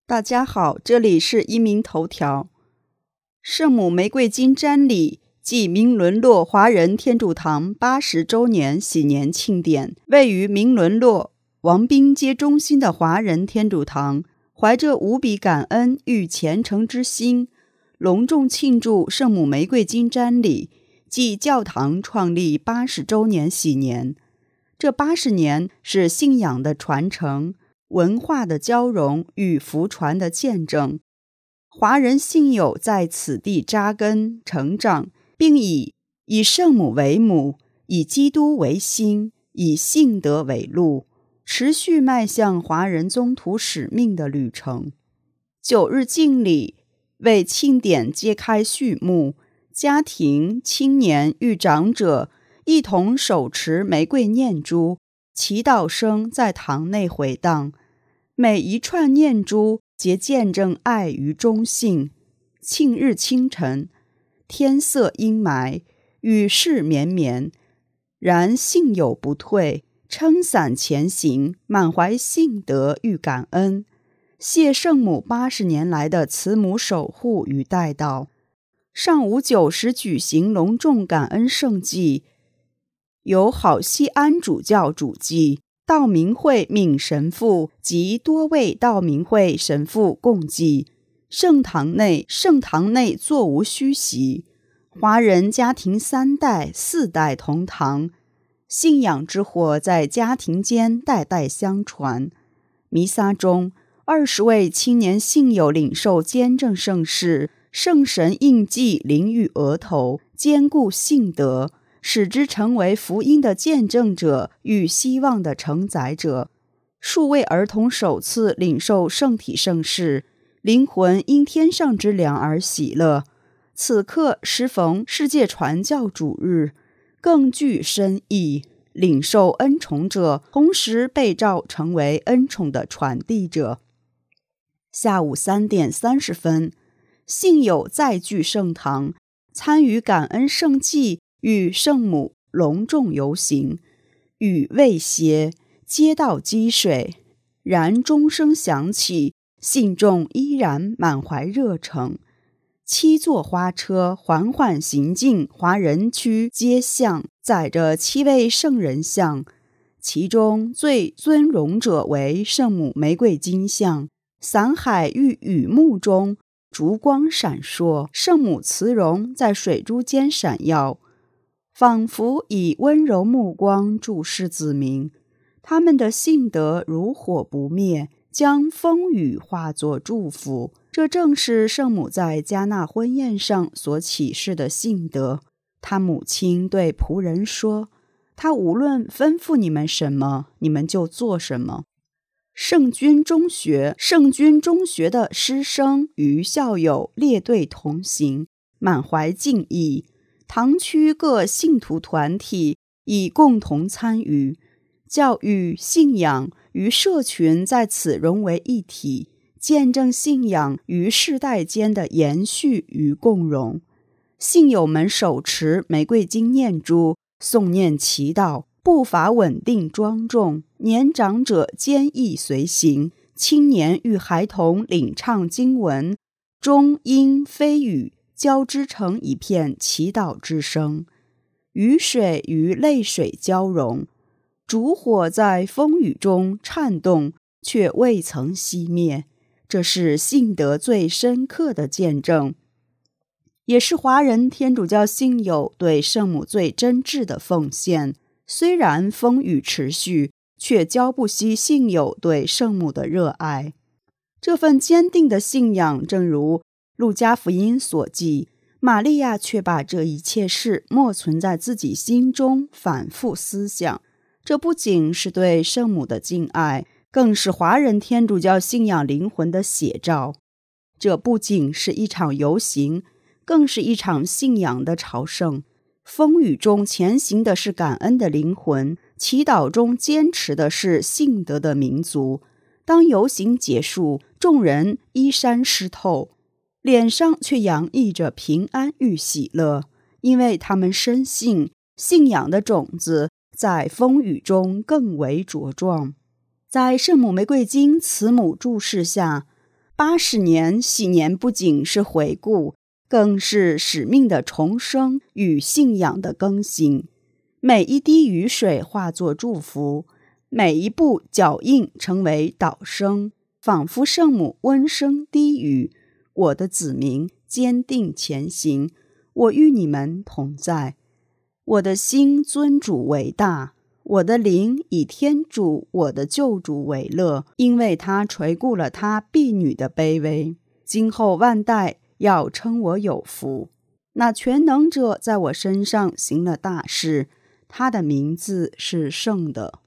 大家好，这里是一鸣头条。圣母玫瑰金瞻礼暨明伦洛华人天主堂80周年喜年庆典，位于明伦洛王宾街中心的华人天主堂，怀着无比感恩与虔诚之心，隆重庆祝圣母玫瑰金瞻礼暨教堂创立80周年喜年。这80年是信仰的传承、文化的交融与福传的见证。华人信友在此地扎根成长，并以圣母为母，以基督为心，以信德为路，持续迈向华人宗徒使命的旅程。9日敬礼为庆典揭开序幕，家庭、青年与长者一同手持玫瑰念珠，祈祷声在堂内回荡。每一串念珠皆见证爱与忠信。庆日清晨，天色阴霾，雨势绵绵，然信友不退，撑伞前行，满怀信德与感恩，谢圣母80年来的慈母守护与带导。上午9时举行隆重感恩圣祭，由好西安主教主祭，道明会闵神父及多位道明会神父共祭。圣堂内座无虚席，华人家庭3代4代同堂，信仰之火在家庭间代代相传。弥撒中，20位青年信友领受坚正圣事，圣神印记临于额头，坚固信德，使之成为福音的见证者与希望的承载者。数位儿童首次领受圣体圣事，灵魂因天上之粮而喜乐。此刻时逢世界传教主日，更具深意。领受恩宠者同时被召成为恩宠的传递者。下午3点30分，信友再聚圣堂，参与感恩圣祭与圣母隆重游行。雨未歇，街道积水，然钟声响起，信众依然满怀热诚。7座花车缓缓行进华人区街巷，载着7位圣人像，其中最尊荣者为圣母玫瑰金像，伞海与雨幕中烛光闪烁，圣母慈容在水珠间闪耀，仿佛以温柔目光注视子民。他们的信德如火不灭，将风雨化作祝福。这正是圣母在迦纳婚宴上所启示的信德。她母亲对仆人说，她无论吩咐你们什么，你们就做什么。圣君中学的师生与校友列队同行，满怀敬意。堂区各信徒团体已共同参与，教育、信仰与社群在此融为一体，见证信仰与世代间的延续与共融。信友们手持玫瑰金念珠，诵念祈祷，步伐稳定庄重，年长者坚毅随行，青年与孩童领唱经文，中英非语交织成一片祈祷之声。雨水与泪水交融，烛火在风雨中颤动，却未曾熄灭。这是信德最深刻的见证，也是华人天主教信友对圣母最真挚的奉献。虽然风雨持续，却浇不熄信友对圣母的热爱。这份坚定的信仰，正如路加福音所记，玛利亚却把这一切事默存在自己心中，反复思想。这不仅是对圣母的敬爱，更是华人天主教信仰灵魂的写照。这不仅是一场游行，更是一场信仰的朝圣。风雨中前行的是感恩的灵魂，祈祷中坚持的是信德的民族。当游行结束，众人衣衫湿透，脸上却洋溢着平安与喜乐，因为他们深信信仰的种子在风雨中更为茁壮。在圣母玫瑰金慈母注视下， 80年喜年不仅是回顾，更是使命的重生与信仰的更新。每一滴雨水化作祝福，每一步脚印成为祷声，仿佛圣母温声低语：我的子民，坚定前行，我与你们同在。我的心尊主为大，我的灵以天主我的救主为乐，因为他垂顾了他婢女的卑微。今后万代要称我有福。那全能者在我身上行了大事，他的名字是圣的。